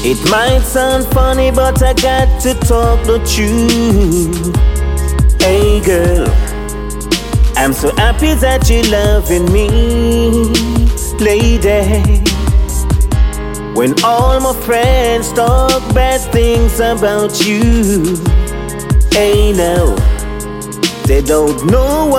It might sound funny, but I got to talk the truth. Hey girl, I'm so happy that you're loving me, lady. When all my friends talk bad things about you, hey now, they don't know what